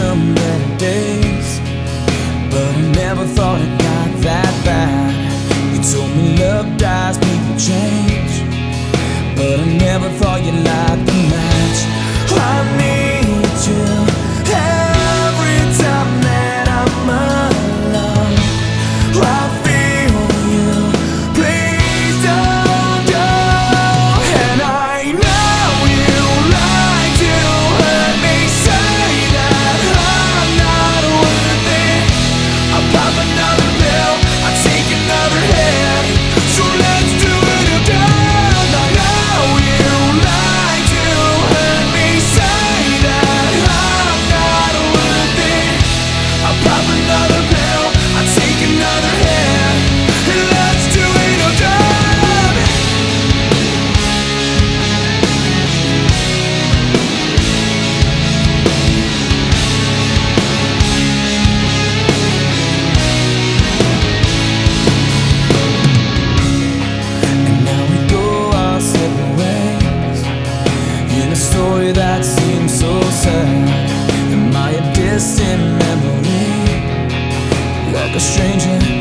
some better days, but I never thought it got that bad. You told me love dies, people change, but I never thought you'd light the match. I need you every time that I'm alone. I feel you, please don't go. And I know you like to hurt me, say that I'm not worth it. I pop another pill, I take another hit, so let's do it again. I know you like to hurt me, say that I'm not worth it. I pop another pill, I take another hit, and let's do it again. And now we go our separate ways in a story that seems so sad. Am I a distant memory, like a stranger